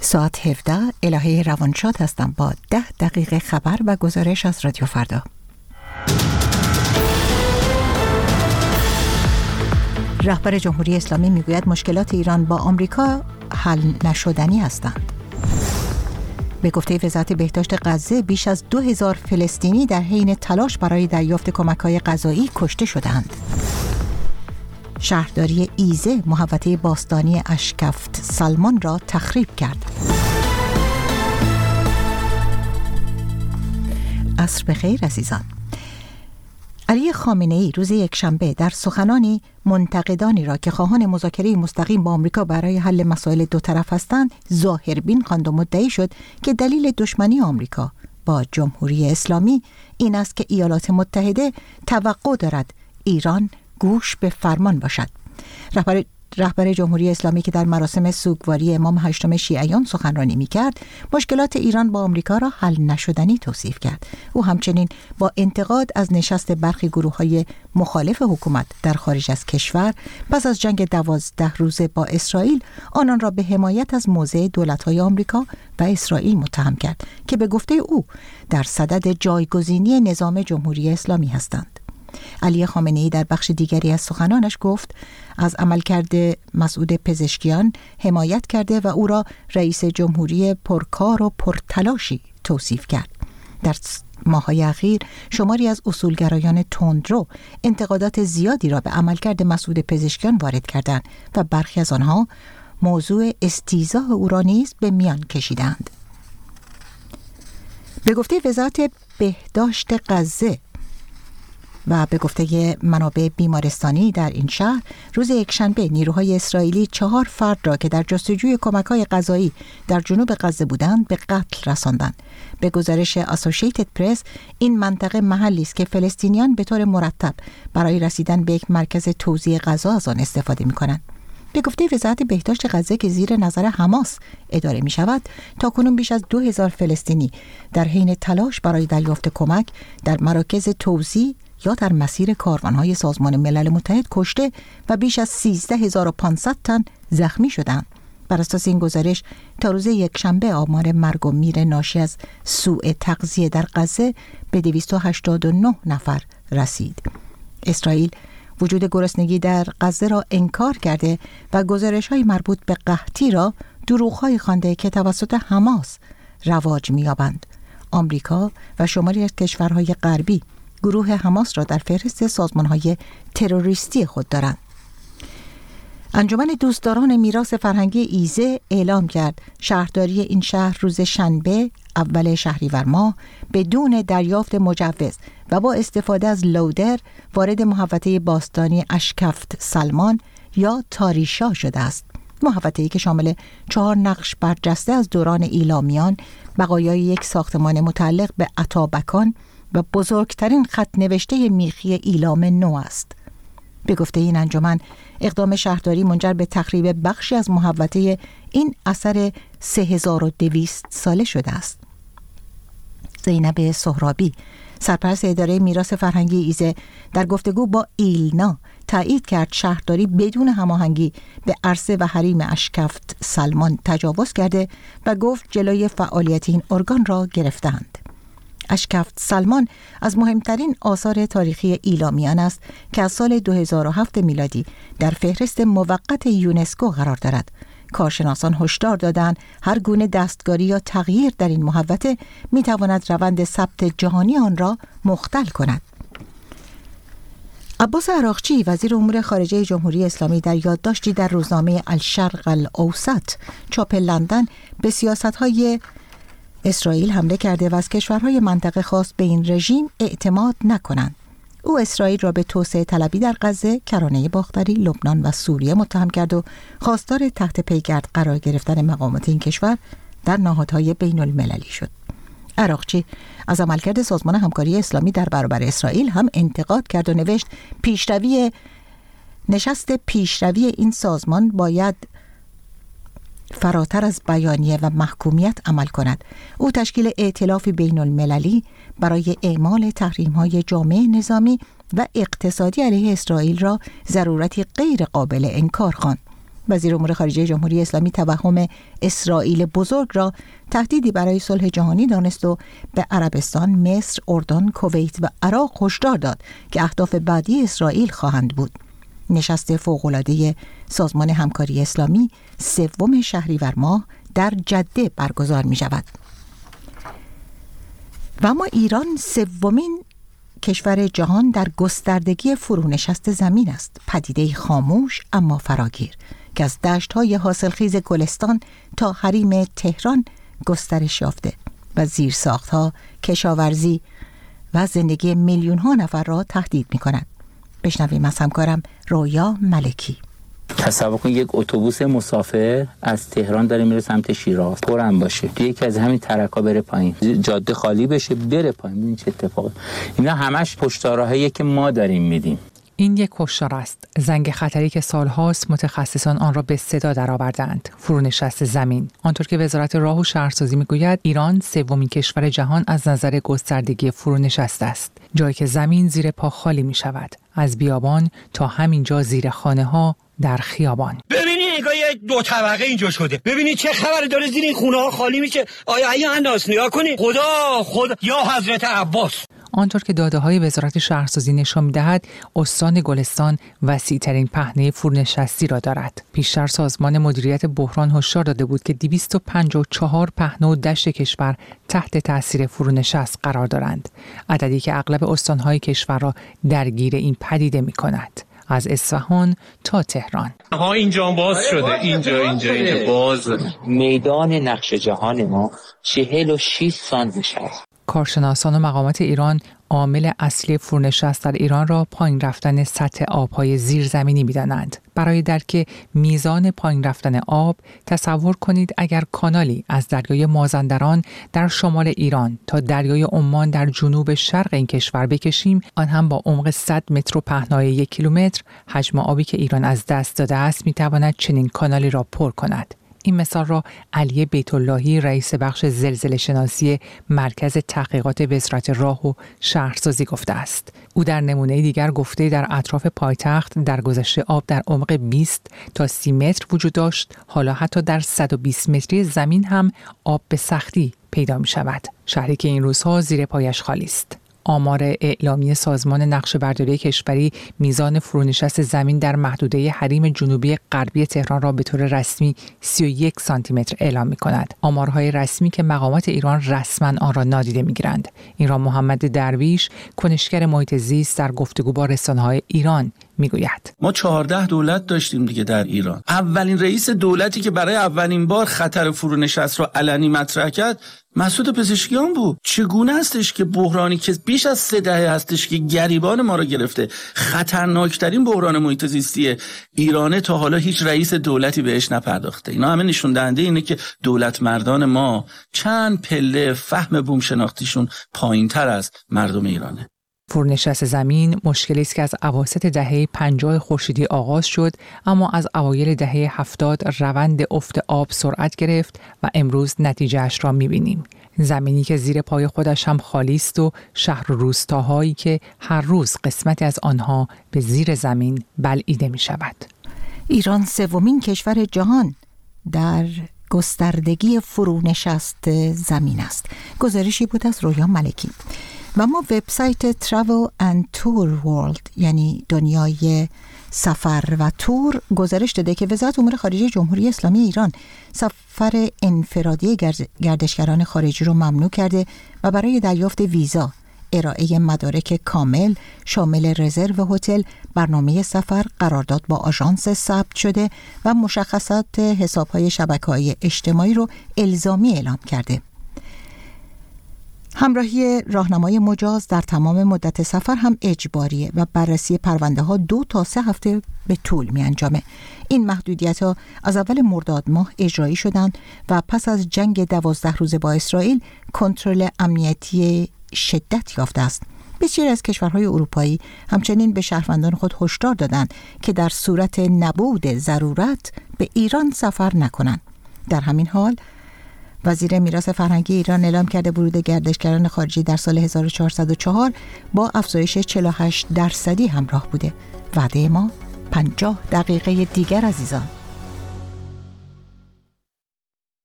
ساعت 17 الهه روانشاد هستم با 10 دقیقه خبر و گزارش از رادیو فردا. رهبر جمهوری اسلامی میگوید مشکلات ایران با آمریکا حل نشدنی هستند. به گفته وزارت بهداشت غزه بیش از 2000 فلسطینی در حین تلاش برای دریافت کمک‌های غذایی کشته شدند. شهرداری ایزه محوطه باستانی اشکفت سلمان را تخریب کرد. عصر بخیر عزیزان. علی خامنه‌ای روز یکشنبه در سخنانی منتقدانی را که خواهان مذاکره مستقیم با آمریکا برای حل مسائل دو طرف هستند ظاهربین خواند و مدعی شد که دلیل دشمنی آمریکا با جمهوری اسلامی این است که ایالات متحده توقع دارد ایران گوش به فرمان باشد. رهبر جمهوری اسلامی که در مراسم سوگواری امام هشتم شیعیان سخنرانی می‌کرد، مشکلات ایران با آمریکا را حل نشدنی توصیف کرد. او همچنین با انتقاد از نشست برخی گروه‌های مخالف حکومت در خارج از کشور پس از جنگ 12 روزه با اسرائیل آنان را به حمایت از موضع دولت‌های آمریکا و اسرائیل متهم کرد که به گفته او در صدد جایگزینی نظام جمهوری اسلامی هستند. علی خامنه‌ای در بخش دیگری از سخنانش گفت از عملکرد مسعود پزشکیان حمایت کرده و او را رئیس جمهوری پرکار و پرتلاشی توصیف کرد. در ماه‌های اخیر شماری از اصولگرایان تندرو انتقادات زیادی را به عملکرد مسعود پزشکیان وارد کردند و برخی از آنها موضوع استیزاء او را نیز به میان کشیدند. به گفته وزارت بهداشت غزه و به گفته منابع بیمارستانی در این شهر روز یکشنبه نیروهای اسرائیلی 4 فرد را که در جستجوی کمک‌های غذایی در جنوب غزه بودند به قتل رساندند. به گزارش اسوسییتد پرس این منطقه محلی است که فلسطینیان به طور مرتب برای رسیدن به یک مرکز توزیع غذا از آن استفاده می‌کنند. به گفته وزارت بهداشت غزه که زیر نظر حماس اداره می شود، تاکنون بیش از 2000 فلسطینی در حین تلاش برای دریافت کمک در مراکز توزیع یا در مسیر کاروان‌های سازمان ملل متحد کشته و بیش از 13500 تن زخمی شدند. بر اساس این گزارش تا روز یکشنبه آمار مرگ و میر ناشی از سوء تغذیه در غزه به 289 نفر رسید. اسرائیل وجود گرسنگی در غزه را انکار کرده و گزارش‌های مربوط به قحطی را دروغ‌های خوانده که توسط حماس رواج می‌یابند. آمریکا و شماری از کشورهای غربی گروه حماس را در فهرست سازمان‌های تروریستی خود دارند. انجمن دوستداران میراث فرهنگی ایزه اعلام کرد شهرداری این شهر روز شنبه اول شهریور ماه بدون دریافت مجوز و با استفاده از لودر وارد محوطه باستانی اشکفت سلمان یا تاریشا شده است. محوطه‌ای که شامل 4 نقش برجسته از دوران ایلامیان، بقایای یک ساختمان متعلق به اتابکان و بزرگترین خط نوشته میخی ایلام نو است. به گفته این انجمن اقدام شهرداری منجر به تخریب بخشی از محوطه این اثر 3200 ساله شده است. زینب سهرابی سرپرست اداره میراث فرهنگی ایزه در گفتگو با ایلنا تایید کرد شهرداری بدون هماهنگی به عرصه و حریم اشکفت سلمان تجاوز کرده و گفت جلوی فعالیت این ارگان را گرفتند. اشکفت سلمان از مهمترین آثار تاریخی ایلامیان است که از سال 2007 میلادی در فهرست موقت یونسکو قرار دارد. کارشناسان هشدار دادند هر گونه دستکاری یا تغییر در این محوطه میتواند روند ثبت جهانی آن را مختل کند. عباس عراقچی وزیر امور خارجه جمهوری اسلامی در یادداشتی در روزنامه الشرق الاوسط چاپ لندن به سیاست‌های اسرائیل حمله کرده و از کشورهای منطقه خواست به این رژیم اعتماد نکنند. او اسرائیل را به توسعه طلبی در غزه، کرانه باختری، لبنان و سوریه متهم کرد و خواستار تحت پیگرد قرار گرفتن مقامات این کشور در نهادهای بین المللی شد. عراقچی از عملکرد سازمان همکاری اسلامی در برابر اسرائیل هم انتقاد کرد و نوشت نشست پیشروی این سازمان باید فراتر از بیانیه و محکومیت عمل کند. او تشکیل ائتلاف بین المللی برای اعمال تحریم‌های جامع نظامی و اقتصادی علیه اسرائیل را ضرورتی غیر قابل انکار خواند. وزیر امور خارجه جمهوری اسلامی توهم اسرائیل بزرگ را تهدیدی برای صلح جهانی دانست و به عربستان، مصر، اردن، کویت و عراق هشدار داد که اهداف بعدی اسرائیل خواهند بود. نشست فوق‌العاده سازمان همکاری اسلامی 3 شهریور ماه در جده برگزار می شود. و اما ایران 3مین کشور جهان در گستردگی فرونشست زمین است. پدیده خاموش اما فراگیر که از دشت‌های حاصلخیز گلستان تا حریم تهران گسترش یافته و زیرساخت‌ها، کشاورزی و زندگی میلیون‌ها نفر را تهدید می‌کند. بشنویم از همکارم رویا ملکی. تصور کن یک اتوبوس مسافر از تهران داره میره سمت شیراز، پرم باشه، یکی از همین ترکا بره پایین، جاده خالی بشه بره پایین، ببین چه اتفاقی. اینا همش هشدارهایی که ما داریم میدیم. این یک هشدار است، زنگ خطری که سالهاست متخصصان آن را به صدا درآوردند. فرونشست زمین. آنطور که وزارت راه و شهرسازی میگوید، ایران 3مین کشور جهان از نظر گستردگی فرونشست است، جایی که زمین زیر پا خالی می شود، از بیابان تا همینجا زیر خانه ها در خیابان. ببینی انگار یه 2 طبقه اینجا شده. ببینی چه خبری داره زیر این خونه ها خالی میشه. آیا انداز نگاه کنی. خدا یا حضرت عباس. آنطور که داده‌های وزارت شهرسازی نشان می‌دهد، استان گلستان وسیع‌ترین پهنه فرونشستی را دارد. پیشتر سازمان مدیریت بحران هشدار داده بود که 254 پهنه و دشت کشور تحت تأثیر فرونشست قرار دارند، عددی که اغلب استان‌های کشور را درگیر این پدیده می‌کند. از اصفهان تا تهران. اینجا باز شده، اینجا باز. میدان نقش جهان ما 46 سانتی است. کارشناسان و مقامات ایران عامل اصلی فرونشست در ایران را پایین رفتن سطح آب‌های زیرزمینی می‌دانند. برای درک میزان پایین رفتن آب، تصور کنید اگر کانالی از دریای مازندران در شمال ایران تا دریای عمان در جنوب شرق این کشور بکشیم، آن هم با عمق 100 متر و پهنای 1 کیلومتر، حجم آبی که ایران از دست داده است می‌تواند چنین کانالی را پر کند. این مثال را علی بیت اللهی، رئیس بخش زلزله شناسی مرکز تحقیقات وزارت راه و شهرسازی گفته است. او در نمونه دیگر گفته در اطراف پایتخت در گذشته آب در عمق 20 تا 30 متر وجود داشت، حالا حتی در 120 متری زمین هم آب به سختی پیدا می شود. شهری که این روزها زیر پایش خالی است. آمار اعلامی سازمان نقشه‌برداری کشوری میزان فرونشست زمین در محدوده حریم جنوبی غربی تهران را به طور رسمی 31 سانتی متر اعلام می‌کند. آمارهای رسمی که مقامات ایران رسما آن را نادیده می‌گیرند. این را محمد درویش، کنشگر محیط زیست، در گفتگو با رسانه‌های ایران میگوید. ما 14 دولت داشتیم دیگه در ایران. اولین رئیس دولتی که برای اولین بار خطر فرونشست را علنی مطرح کرد مسعود پزشکیان بود. چگونه هستش که بحرانی که بیش از 3 دهه هستش که گریبان ما را گرفته، خطرناکترین بحران محیط زیستی ایرانه، تا حالا هیچ رئیس دولتی بهش نپرداخته. اینا همه نشون دهنده اینه که دولت مردان ما چند پله فهم بوم شناختیشون پایین‌تر از مردم ایرانه. فرونشست زمین مشکلی است که از اواسط دهه 50 خورشیدی آغاز شد، اما از اوایل دهه 70 روند افت آب سرعت گرفت و امروز نتیجهش را می‌بینیم. زمینی که زیر پای خودش هم خالی است و شهر و روستاهایی که هر روز قسمتی از آنها به زیر زمین بلعیده می‌شود. ایران 3مین کشور جهان در گستردگی فرونشست زمین است. گزارشی بود از رویا ملکی. و ما وبسایت Travel and Tour World، یعنی دنیای سفر و تور، گزارش داده که وزارت امور خارجه جمهوری اسلامی ایران سفر انفرادی گردشگران خارجی رو ممنوع کرده و برای دریافت ویزا، ارائه مدارک کامل شامل رزرو هتل، برنامه سفر، قرارداد با آژانس ثبت شده و مشخصات حساب‌های شبکه‌های اجتماعی رو الزامی اعلام کرده. همراهی راهنمای مجاز در تمام مدت سفر هم اجباریه و بررسی پرونده ها 2 تا 3 هفته به طول می انجامه. این محدودیت ها از اول مرداد ماه اجرایی شدند و پس از جنگ 12 روزه با اسرائیل کنترل امنیتی شدت یافته است. بسیاری از کشورهای اروپایی همچنین به شهروندان خود هشدار دادند که در صورت نبود ضرورت به ایران سفر نکنند. در همین حال وزیر میراث فرهنگی ایران اعلام کرده ورود گردشگران خارجی در سال 1404 با افزایش 48% همراه بوده. وعده ما 50 دقیقه دیگر عزیزان.